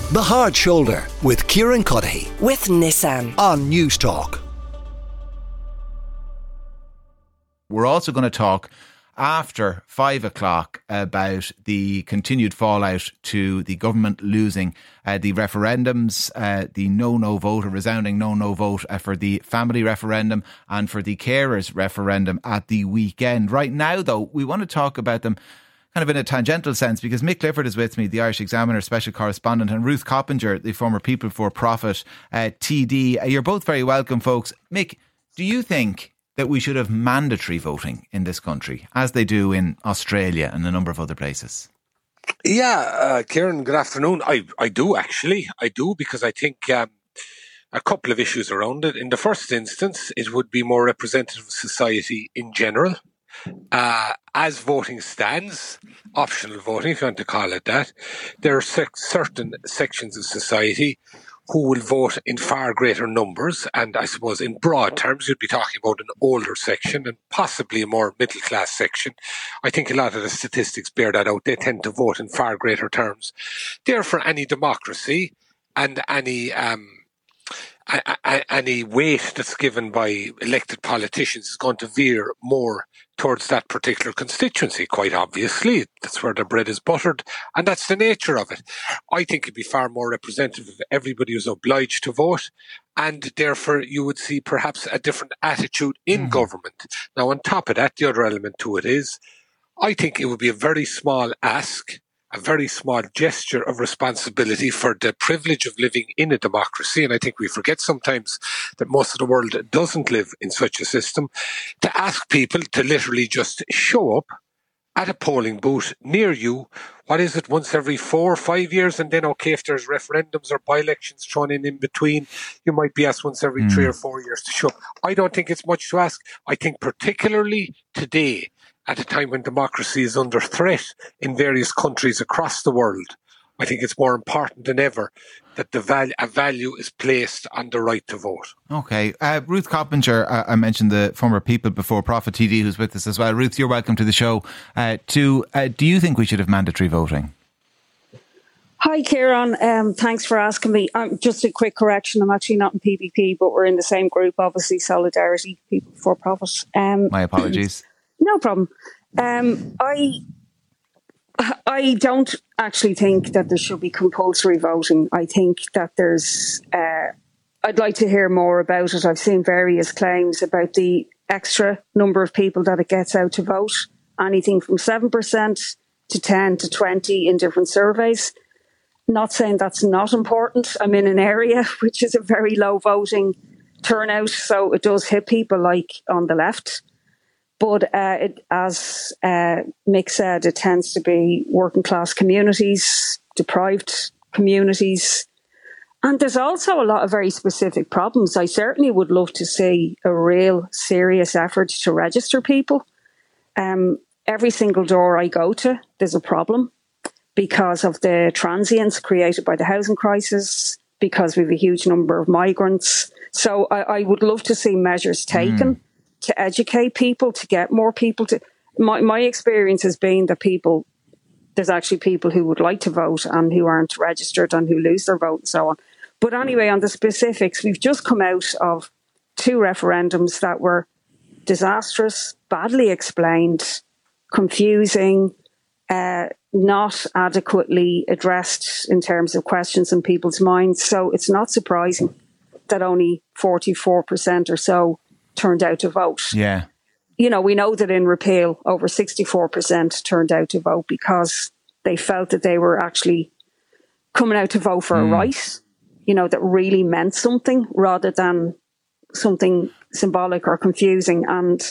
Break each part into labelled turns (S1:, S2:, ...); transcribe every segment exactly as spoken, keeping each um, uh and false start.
S1: The Hard Shoulder with Kieran Cuddihy
S2: with Nissan
S1: on News Talk.
S3: We're also going to talk after five o'clock about the continued fallout to the government losing uh, the referendums, uh, the no-no vote, a resounding no-no vote uh, for the family referendum and for the carers referendum at the weekend. Right now, though, we want to talk about them kind of in a tangential sense, because Mick Clifford is with me, the Irish Examiner special correspondent, and Ruth Coppinger, the former People for Profit uh, T D. Uh, you're both very welcome, folks. Mick, do you think that we should have mandatory voting in this country, as they do in Australia and a number of other places?
S4: Yeah, uh, Kieran, good afternoon. I, I do, actually. I do, because I think um, a couple of issues around it. In the first instance, it would be more representative of society in general. Uh, as voting stands, optional voting, if you want to call it that, there are sec- certain sections of society who will vote in far greater numbers. And I suppose in broad terms, you'd be talking about an older section and possibly a more middle class section. I think a lot of the statistics bear that out. They tend to vote in far greater terms. Therefore, any democracy and any um, a- a- any weight that's given by elected politicians is going to veer more towards that particular constituency, quite obviously. That's where the bread is buttered, and that's the nature of it. I think it'd be far more representative if everybody was obliged to vote, and therefore you would see perhaps a different attitude in mm. government. Now, on top of that, the other element to it is, I think it would be a very small ask, a very small gesture of responsibility for the privilege of living in a democracy. And I think we forget sometimes that most of the world doesn't live in such a system, to ask people to literally just show up at a polling booth near you. What is it, once every four or five years? And then, okay, if there's referendums or by-elections thrown in in between, you might be asked once every mm. three or four years to show up. I don't think it's much to ask. I think particularly today, at a time when democracy is under threat in various countries across the world, I think it's more important than ever that the val- a value is placed on the right to vote.
S3: Okay. Uh, Ruth Coppinger, uh, I mentioned the former People Before Profit T D who's with us as well. Ruth, you're welcome to the show. Uh, to, uh, do you think we should have mandatory voting?
S5: Hi, Kieran. Um, thanks for asking me. Um, just a quick correction. I'm actually not in P P P, but we're in the same group, obviously, Solidarity, People Before Profit. Um,
S3: My apologies.
S5: No problem. Um, I I don't actually think that there should be compulsory voting. I think that there's... Uh, I'd like to hear more about it. I've seen various claims about the extra number of people that it gets out to vote. Anything from seven percent to ten to twenty in different surveys. Not saying that's not important. I'm in an area which is a very low voting turnout, so it does hit people like on the left. But uh, it, as uh, Mick said, it tends to be working class communities, deprived communities. And there's also a lot of very specific problems. I certainly would love to see a real serious effort to register people. Um, every single door I go to, there's a problem because of the transients created by the housing crisis, because we have a huge number of migrants. So I, I would love to see measures taken mm. to educate people, to get more people to... My, my experience has been that people, there's actually people who would like to vote and who aren't registered and who lose their vote and so on. But anyway, on the specifics, we've just come out of two referendums that were disastrous, badly explained, confusing, uh, not adequately addressed in terms of questions in people's minds. So it's not surprising that only forty-four percent or so turned out to vote.
S3: Yeah.
S5: You know, we know that in repeal, over sixty-four percent turned out to vote because they felt that they were actually coming out to vote for mm. a right, you know, that really meant something rather than something symbolic or confusing. And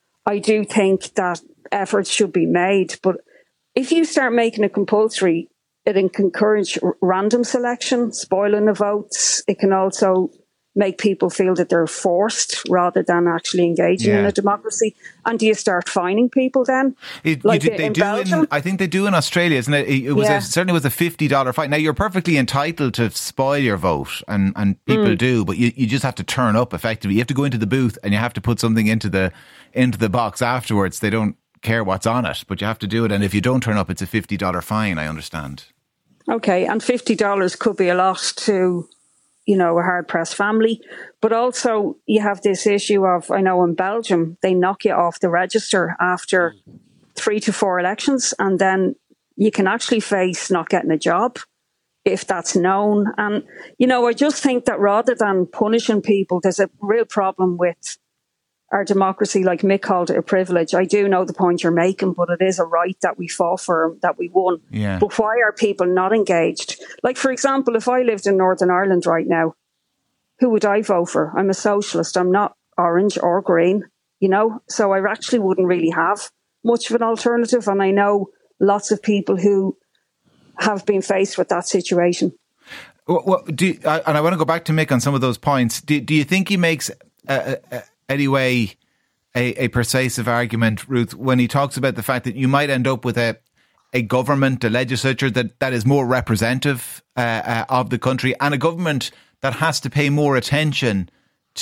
S5: I do think that efforts should be made. But if you start making it compulsory, it can encourage random selection, spoiling the votes. It can also make people feel that they're forced rather than actually engaging yeah. in a democracy. And do you start fining people then?
S3: It,
S5: like
S3: you do, they
S5: in
S3: do
S5: Belgium?
S3: in, I think they do in Australia, isn't it? It, it was
S5: yeah.
S3: a, certainly was a fifty dollars fine. Now, you're perfectly entitled to spoil your vote, and, and people mm. do, but you, you just have to turn up effectively. You have to go into the booth and you have to put something into the into the box afterwards. They don't care what's on it, but you have to do it. And if you don't turn up, it's a fifty dollars fine, I understand.
S5: Okay, and fifty dollars could be a lot to, you know, a hard-pressed family. But also you have this issue of, I know in Belgium, they knock you off the register after three to four elections, and then you can actually face not getting a job if that's known. And, you know, I just think that rather than punishing people, there's a real problem with our democracy. Like Mick called it a privilege. I do know the point you're making, but it is a right that we fought for, that we won.
S3: Yeah.
S5: But why are people not engaged? Like, for example, if I lived in Northern Ireland right now, who would I vote for? I'm a socialist. I'm not orange or green, you know? So I actually wouldn't really have much of an alternative. And I know lots of people who have been faced with that situation.
S3: Well, well do you, and I want to go back to Mick on some of those points. Do, do you think he makes, uh, uh, anyway, a, a persuasive argument, Ruth, when he talks about the fact that you might end up with a a government, a legislature that, that is more representative uh, uh, of the country, and a government that has to pay more attention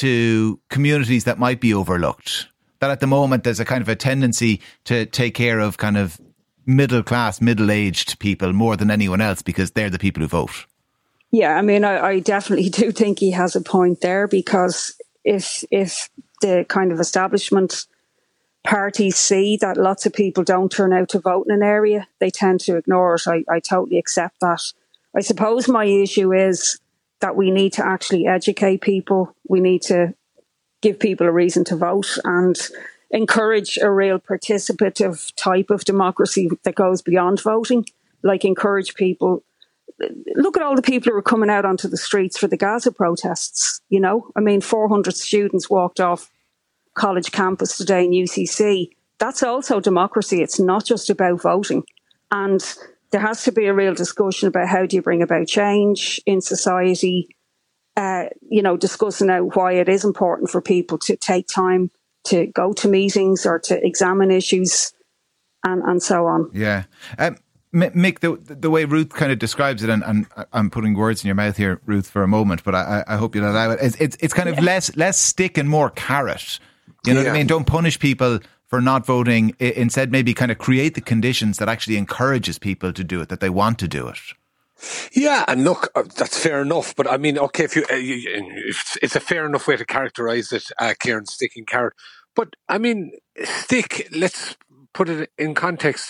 S3: to communities that might be overlooked? That at the moment there's a kind of a tendency to take care of kind of middle class, middle aged people more than anyone else because they're the people who vote.
S5: Yeah, I mean, I, I definitely do think he has a point there, because if if the kind of establishment parties see that lots of people don't turn out to vote in an area, they tend to ignore it. I, I totally accept that. I suppose my issue is that we need to actually educate people. We need to give people a reason to vote and encourage a real participative type of democracy that goes beyond voting. Like, encourage people. Look at all the people who are coming out onto the streets for the Gaza protests, you know? I mean, four hundred students walked off college campus today in U C C. That's also democracy. It's not just about voting. And there has to be a real discussion about how do you bring about change in society, uh, you know, discussing out why it is important for people to take time to go to meetings or to examine issues and, and so on.
S3: Yeah. Um, Mick, the, the way Ruth kind of describes it, and, and I'm putting words in your mouth here, Ruth, for a moment, but I, I hope you'll allow it. It's, it's, it's kind of yeah. less less stick and more carrot. You know yeah. what I mean? Don't punish people for not voting. Instead, maybe kind of create the conditions that actually encourages people to do it, that they want to do it.
S4: Yeah, and look, uh, that's fair enough. But I mean, okay, if you, uh, you if it's a fair enough way to characterise it, uh, Kieran, stick and carrot. But I mean, stick, let's put it in context.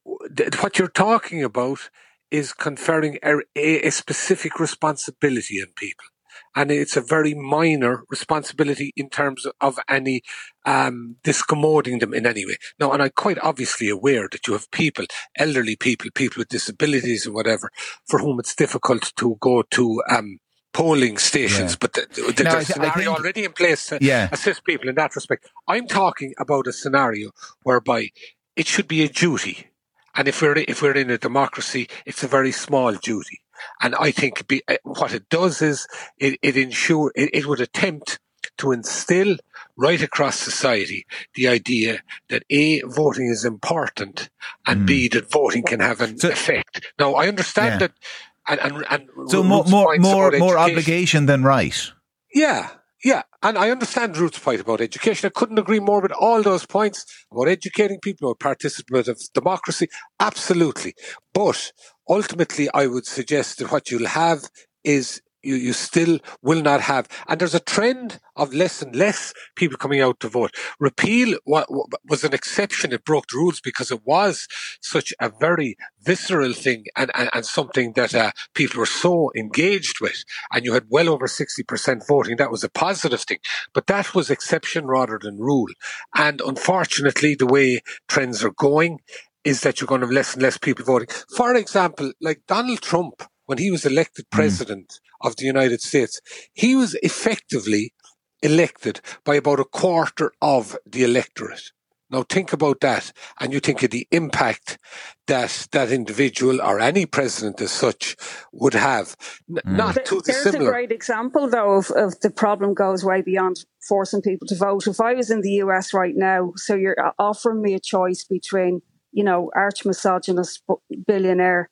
S4: What you're talking about is conferring a, a specific responsibility on people. And it's a very minor responsibility in terms of any um, discommoding them in any way. Now, and I'm quite obviously aware that you have people, elderly people, people with disabilities and whatever, for whom it's difficult to go to um, polling stations. Yeah. But the, the, no, there's a scenario think, already in place to yeah. assist people in that respect. I'm talking about a scenario whereby it should be a duty. And if we're if we're in a democracy, it's a very small duty. And I think be, what it does is it, it ensure it, it would attempt to instill right across society the idea that A, voting is important, and mm. B, that voting can have an so, effect. Now, I understand yeah. that, and, and, and
S3: so more more more, more obligation than right.
S4: Yeah. Yeah, and I understand Ruth's point about education. I couldn't agree more with all those points about educating people, about participative democracy. Absolutely. But ultimately, I would suggest that what you'll have is you, you still will not have. And there's a trend of less and less people coming out to vote. Repeal was an exception. It broke the rules because it was such a very visceral thing and, and, and something that uh, people were so engaged with. And you had well over sixty percent voting. That was a positive thing. But that was exception rather than rule. And unfortunately, the way trends are going is that you're going to have less and less people voting. For example, like Donald Trump, when he was elected president mm. of the United States, he was effectively elected by about a quarter of the electorate. Now think about that, and you think of the impact that that individual or any president as such would have. N- mm. Not too
S5: There's
S4: dissimilar.
S5: a great example, though, of, of the problem goes way beyond forcing people to vote. If I was in the U S right now, so you're offering me a choice between, you know, arch-misogynist billionaire,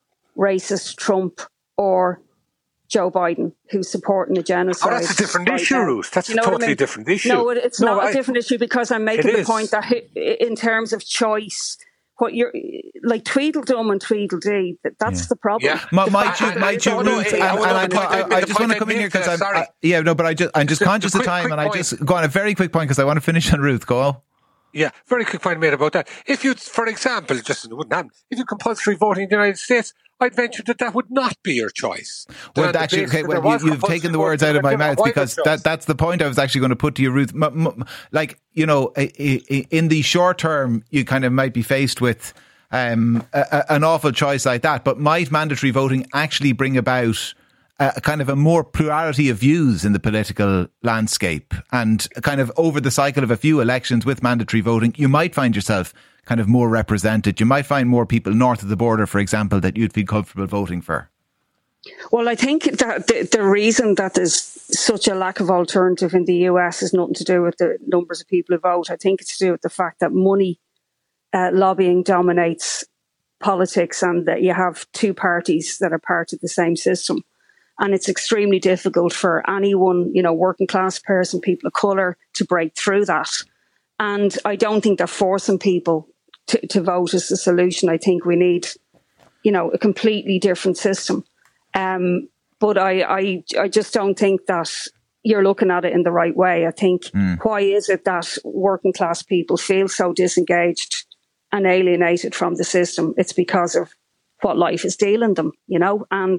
S5: racist Trump, or Joe Biden, who's supporting a genocide.
S4: Oh, that's a different right issue, now. Ruth. That's you know a totally I mean? different issue.
S5: No, it's
S4: no,
S5: not
S4: I,
S5: a different issue, because I'm making the is. point that in terms of choice, what you're like Tweedledum and Tweedledee. That, that's
S3: Yeah.
S5: the problem.
S4: Yeah.
S3: My,
S5: The
S3: my,
S5: fact
S3: ju-
S5: that
S3: my,
S5: it's
S3: ju-
S5: all
S3: Ruth,
S5: about-
S3: and, and
S4: I
S3: I,
S4: wanna-
S3: I, I
S4: the
S3: just want to
S4: point
S3: come in
S4: I'd
S3: here because
S4: make,
S3: I'm,
S4: sorry.
S3: I, yeah, no, but I just, I'm just
S4: The-
S3: conscious
S4: the
S3: of
S4: quick-
S3: time,
S4: quick
S3: and I
S4: point.
S3: just go on a very quick point because I want to finish on Ruth. Go on.
S4: Yeah, very quick point made about that. If you, for example, just it wouldn't happen. If you compulsory voting in the United States, I'd venture that that would not be your choice.
S3: Well,
S4: On the
S3: actually,
S4: basis
S3: okay,
S4: that
S3: well,
S4: there was
S3: you, you've
S4: compulsory
S3: taken the
S4: voting,
S3: words out of my
S4: they'd give a
S3: mouth
S4: wider
S3: because
S4: choice.
S3: that, that's the point I was actually going to put to you, Ruth. M- m- like, you know, i- i- in the short term, you kind of might be faced with um, a, a, an awful choice like that, but might mandatory voting actually bring about a, a kind of a more plurality of views in the political landscape? And kind of over the cycle of a few elections with mandatory voting, you might find yourself kind of more represented. You might find more people north of the border, for example, that you'd feel comfortable voting for.
S5: Well, I think that the, the reason that there's such a lack of alternative in the U S is nothing to do with the numbers of people who vote. I think it's to do with the fact that money uh, lobbying dominates politics, and that you have two parties that are part of the same system. And it's extremely difficult for anyone, you know, working class person, people of colour, to break through that. And I don't think they're forcing people to, to vote is the solution. I think we need, you know, a completely different system. Um, but I, I, I just don't think that you're looking at it in the right way. I think, mm. why is it that working class people feel so disengaged and alienated from the system? It's because of what life is dealing them, you know, and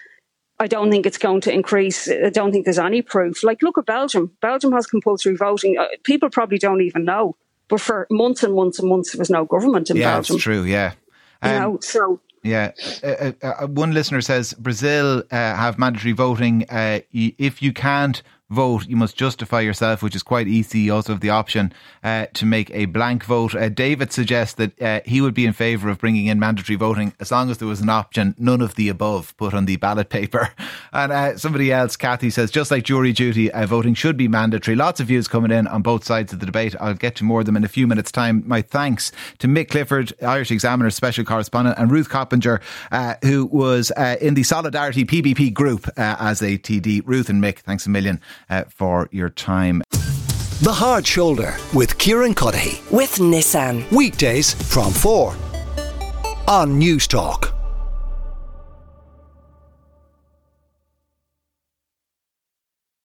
S5: I don't think it's going to increase. I don't think there's any proof. Like, look at Belgium. Belgium has compulsory voting. People probably don't even know. But for months and months and months, there was no government in
S3: yeah,
S5: Belgium.
S3: Yeah, it's true, yeah.
S5: Um, you know, so...
S3: Yeah. Uh, uh, one listener says, Brazil uh, have mandatory voting. Uh, if you can't vote, you must justify yourself, which is quite easy. You also have the option uh, to make a blank vote. Uh, David suggests that uh, he would be in favour of bringing in mandatory voting as long as there was an option, none of the above, put on the ballot paper. And uh, somebody else, Kathy, says, just like jury duty, uh, voting should be mandatory. Lots of views coming in on both sides of the debate. I'll get to more of them in a few minutes' time. My thanks to Mick Clifford, Irish Examiner special correspondent, and Ruth Coppinger, uh, who was uh, in the Solidarity P B P group uh, as a T D. Ruth and Mick, thanks a million uh, for your time.
S1: The Hard Shoulder with Kieran Cuddihy.
S2: With Nissan.
S1: Weekdays from four on News Talk.